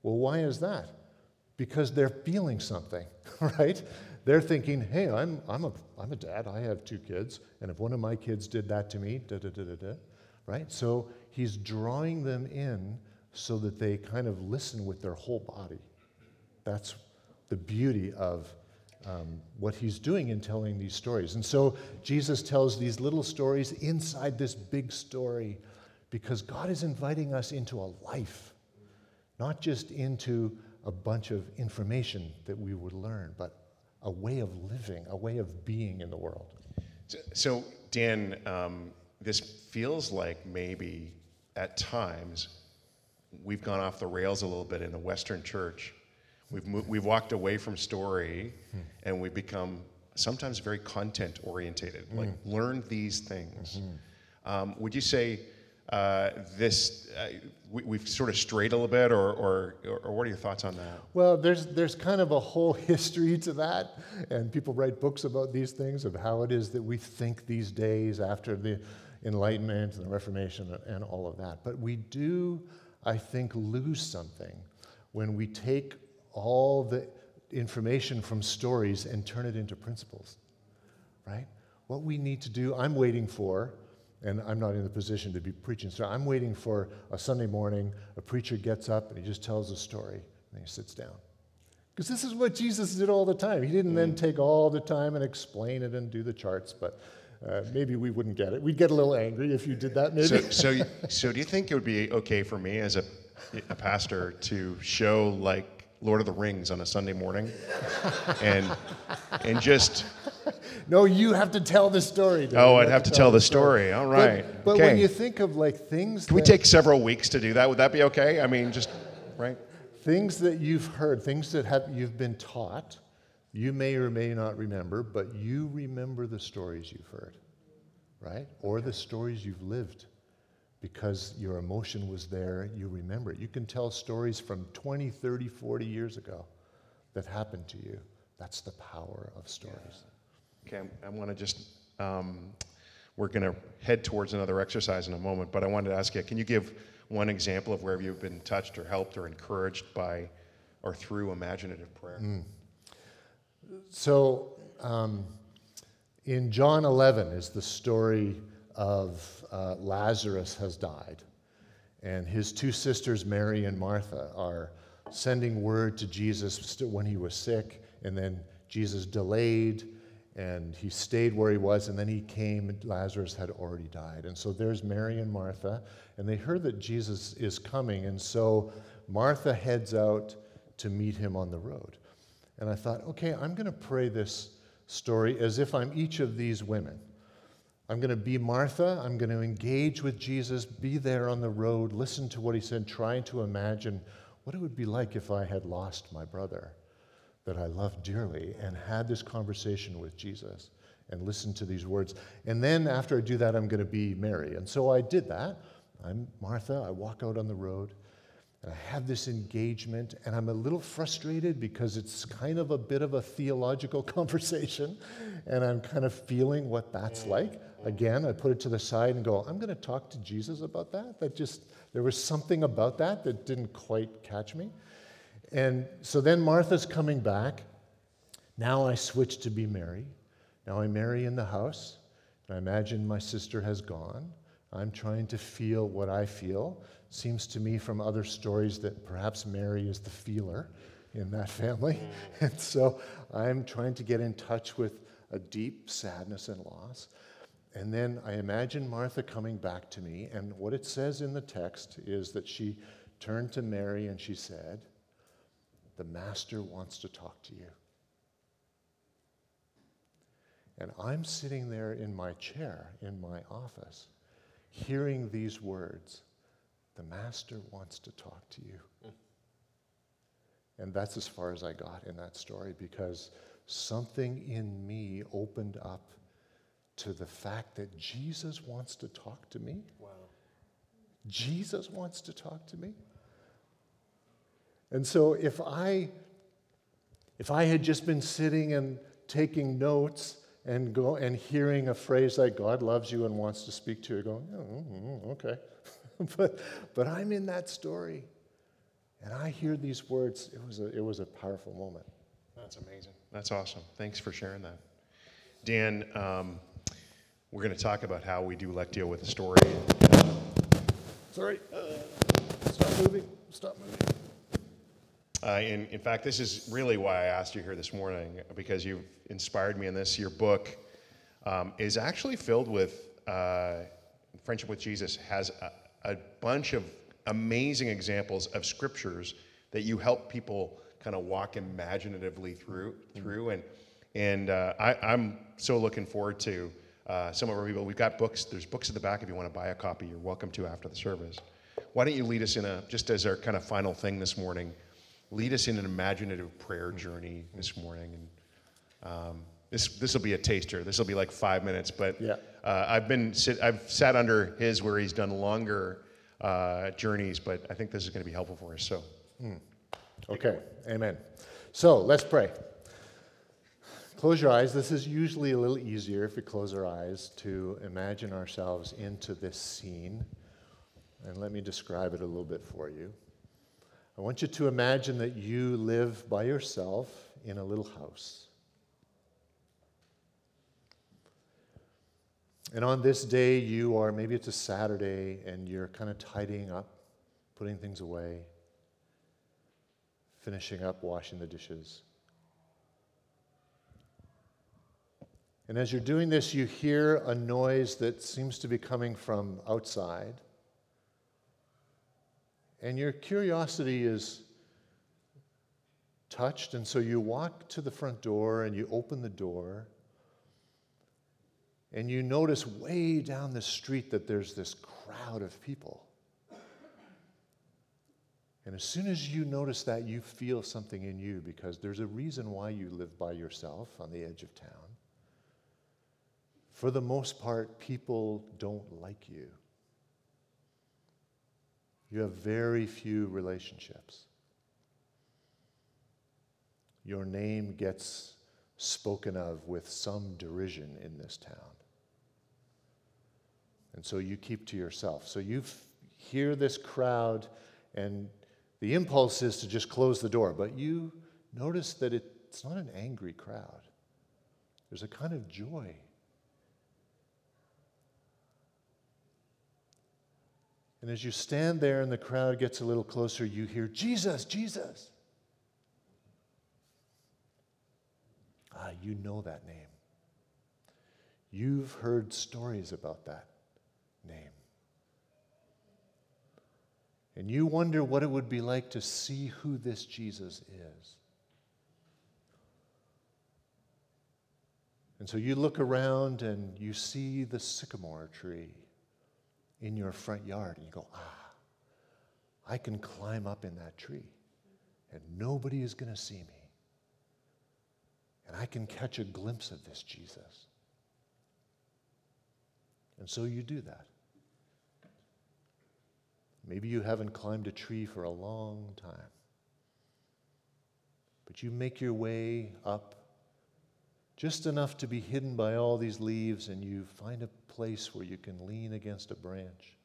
Well, why is that? Because they're feeling something, right? They're thinking, hey, I'm a dad, I have 2 kids, and if one of my kids did that to me, right? So he's drawing them in so that they kind of listen with their whole body. That's the beauty of what he's doing in telling these stories. And so Jesus tells these little stories inside this big story because God is inviting us into a life, not just into a bunch of information that we would learn, but a way of living, a way of being in the world. So Dan, this feels like maybe at times we've gone off the rails a little bit in the Western church. We've walked away from story and we've become sometimes very content orientated, like learn these things. Would you say we've sort of strayed a little bit, or what are your thoughts on that? Well, there's kind of a whole history to that, and people write books about these things, of how it is that we think these days after the Enlightenment and the Reformation and all of that. But we do, I think, lose something when we take all the information from stories and turn it into principles, right? What we need to do, I'm waiting for, and I'm not in the position to be preaching, so I'm waiting for a Sunday morning, a preacher gets up and he just tells a story, and he sits down. Because this is what Jesus did all the time. He didn't then take all the time and explain it and do the charts, but maybe we wouldn't get it. We'd get a little angry if you did that, maybe. So do you think it would be okay for me as a pastor to show like Lord of the Rings on a Sunday morning and just... No, you have to tell the story. Dave. Oh, I'd have to tell the story. All right. But okay. when you think of like things... Can we take several weeks to do that? Would that be okay? I mean, just, right? Things that you've heard, things that you've been taught, you may or may not remember, but you remember the stories you've heard, right? Or the stories you've lived. Because your emotion was there, you remember it. You can tell stories from 20, 30, 40 years ago that happened to you. That's the power of stories. Okay, I want to just, we're going to head towards another exercise in a moment, but I wanted to ask you, can you give one example of where you've been touched or helped or encouraged by or through imaginative prayer? So in John 11 is the story of Lazarus has died. And his 2 sisters, Mary and Martha, are sending word to Jesus when he was sick, and then Jesus delayed, and he stayed where he was, and then he came, and Lazarus had already died. And so there's Mary and Martha, and they heard that Jesus is coming, and so Martha heads out to meet him on the road. And I thought, okay, I'm going to pray this story as if I'm each of these women. I'm going to be Martha, I'm going to engage with Jesus, be there on the road, listen to what he said, trying to imagine what it would be like if I had lost my brother that I loved dearly and had this conversation with Jesus and listened to these words. And then after I do that, I'm going to be Mary. And so I did that. I'm Martha, I walk out on the road, and I have this engagement, and I'm a little frustrated because it's kind of a bit of a theological conversation, and I'm kind of feeling what that's like. Again, I put it to the side and go, I'm going to talk to Jesus about that. There was something about that didn't quite catch me. And so then Martha's coming back. Now I switch to be Mary. Now I'm Mary in the house, and I imagine my sister has gone. I'm trying to feel what I feel. Seems to me from other stories that perhaps Mary is the feeler in that family. And so I'm trying to get in touch with a deep sadness and loss. And then I imagine Martha coming back to me, and what it says in the text is that she turned to Mary and she said, "The Master wants to talk to you." And I'm sitting there in my chair in my office, hearing these words, "The Master wants to talk to you." And that's as far as I got in that story, because something in me opened up to the fact that Jesus wants to talk to me. Wow. Jesus wants to talk to me. And so if I had just been sitting and taking notes and hearing a phrase like "God loves you and wants to speak to you," going, "Oh, okay." but I'm in that story. And I hear these words. It was a powerful moment. That's amazing. That's awesome. Thanks for sharing that. Dan, we're going to talk about how we do Lectio with a story. Sorry. Stop moving. Stop moving. In fact, this is really why I asked you here this morning, because you've inspired me in this. Your book is actually filled with, Friendship with Jesus has a bunch of amazing examples of scriptures that you help people kind of walk imaginatively through. And I'm so looking forward to some of our people. We've got books. There's books at the back if you want to buy a copy. You're welcome to after the service. Why don't you lead us just as our kind of final thing this morning, lead us in an imaginative prayer journey this morning. And this will be a taster. This will be like 5 minutes, but Yeah. I've sat under his where he's done longer journeys, but I think this is going to be helpful for us. So, Okay, amen. So let's pray. Close your eyes. This is usually a little easier if we close our eyes to imagine ourselves into this scene. And let me describe it a little bit for you. I want you to imagine that you live by yourself in a little house. And on this day, maybe it's a Saturday, and you're kind of tidying up, putting things away, finishing up washing the dishes. And as you're doing this, you hear a noise that seems to be coming from outside. And your curiosity is touched, and so you walk to the front door and you open the door. And you notice way down the street that there's this crowd of people. And as soon as you notice that, you feel something in you, because there's a reason why you live by yourself on the edge of town. For the most part, people don't like you. You have very few relationships. Your name gets spoken of with some derision in this town. And so you keep to yourself. So you hear this crowd, and the impulse is to just close the door. But you notice that it's not an angry crowd. There's a kind of joy. And as you stand there and the crowd gets a little closer, you hear, "Jesus, Jesus." You know that name. You've heard stories about that name. And you wonder what it would be like to see who this Jesus is. And so you look around and you see the sycamore tree in your front yard, and you go, I can climb up in that tree, and nobody is going to see me. And I can catch a glimpse of this Jesus. And so you do that. Maybe you haven't climbed a tree for a long time, but you make your way up just enough to be hidden by all these leaves, and you find a place where you can lean against a branch.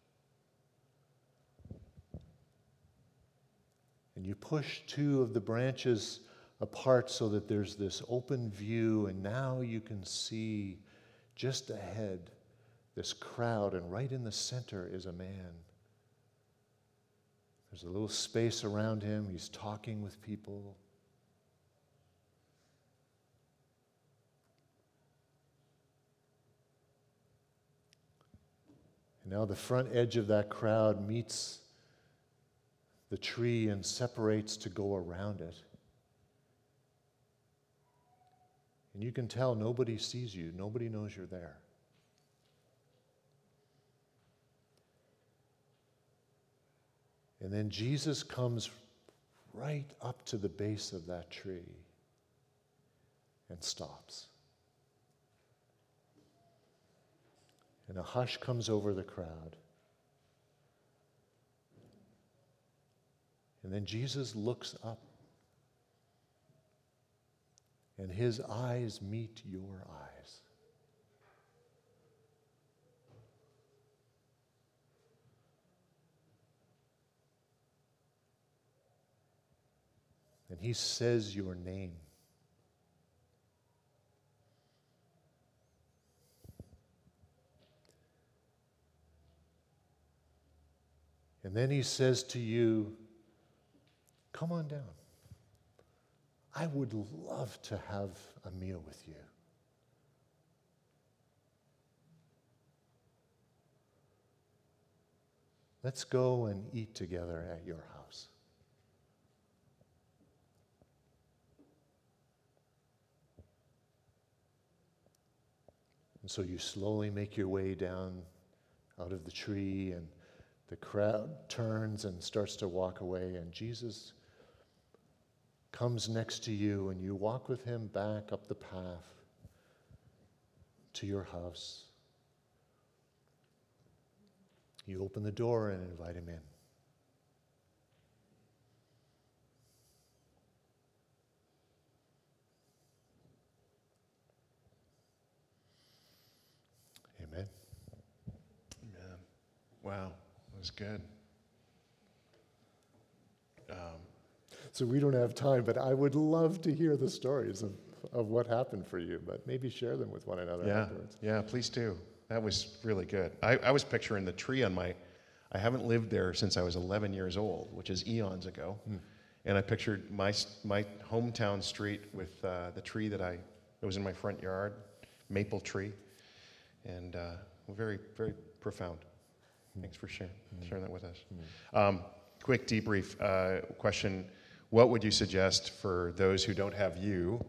And you push two of the branches apart so that there's this open view, and now you can see just ahead this crowd, and right in the center is a man. There's a little space around him. He's talking with people. And now the front edge of that crowd meets the tree and separates to go around it. And you can tell nobody sees you. Nobody knows you're there. And then Jesus comes right up to the base of that tree and stops. And a hush comes over the crowd. And then Jesus looks up, and his eyes meet your eyes. and he says your name. And then he says to you, come on down. I would love to have a meal with you. Let's go and eat together at your house. And so you slowly make your way down out of the tree, and the crowd turns and starts to walk away, and Jesus comes next to you, and you walk with him back up the path to your house. You open the door and invite him in. Amen. Amen. Wow, that was good. So we don't have time, but I would love to hear the stories of what happened for you, but maybe share them with one another afterwards. Yeah, please do. That was really good. I was picturing the tree on I haven't lived there since I was 11 years old, which is eons ago. And I pictured my hometown street with the tree that was in my front yard, maple tree. And very, very profound. Thanks for sharing that with us. Quick debrief question. What would you suggest for those who don't have you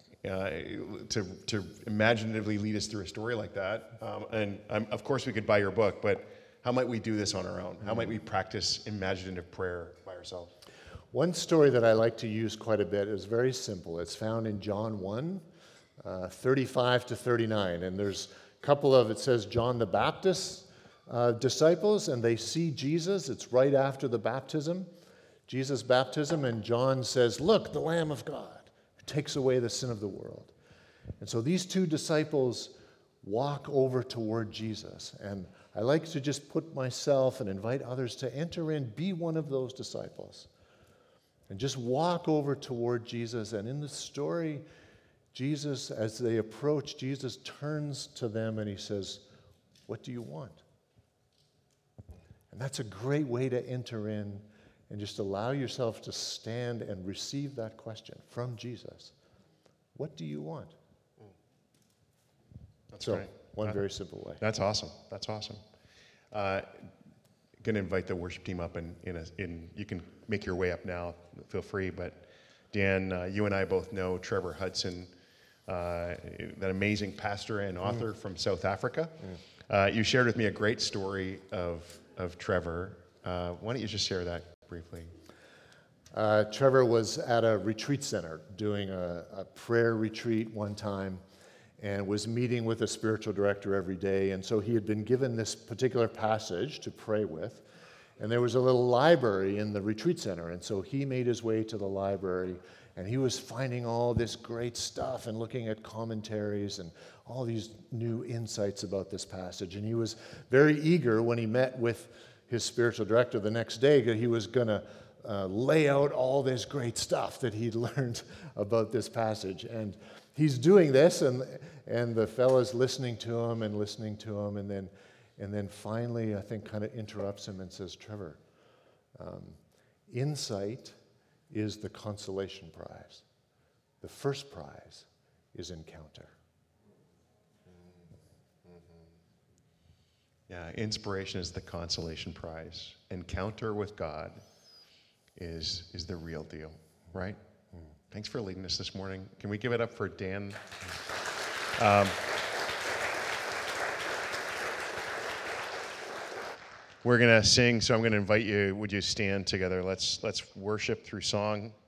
to imaginatively lead us through a story like that? Of course, we could buy your book, but how might we do this on our own? How might we practice imaginative prayer by ourselves? One story that I like to use quite a bit is very simple. It's found in John 1, 35 to 39. And there's a couple of, it says John the Baptist disciples, and they see Jesus. It's right after the baptism, Jesus' baptism, and John says, look, the Lamb of God who takes away the sin of the world. And so these two disciples walk over toward Jesus. And I like to just put myself and invite others to enter in, be one of those disciples. And just walk over toward Jesus. And in the story, Jesus, as they approach, Jesus turns to them and he says, what do you want? And that's a great way to enter in and just allow yourself to stand and receive that question from Jesus. What do you want? That's so, great. One very simple way. That's awesome. That's awesome. Going to invite the worship team up, and you can make your way up now. Feel free. But Dan, you and I both know Trevor Hudson, that amazing pastor and author from South Africa. You shared with me a great story of Trevor. Why don't you just share that briefly? Trevor was at a retreat center doing a prayer retreat one time, and was meeting with a spiritual director every day. And so he had been given this particular passage to pray with. And there was a little library in the retreat center. And so he made his way to the library, and he was finding all this great stuff and looking at commentaries and all these new insights about this passage. And he was very eager when he met with his spiritual director the next day, that he was going to lay out all this great stuff that he'd learned about this passage. And he's doing this, and the fellow's listening to him, and then finally, I think, kind of interrupts him and says, Trevor, insight is the consolation prize. The first prize is encounter. Yeah, inspiration is the consolation prize. Encounter with God is the real deal, right? Thanks for leading us this morning. Can we give it up for Dan? We're going to sing, so I'm going to invite you. Would you stand together? Let's worship through song.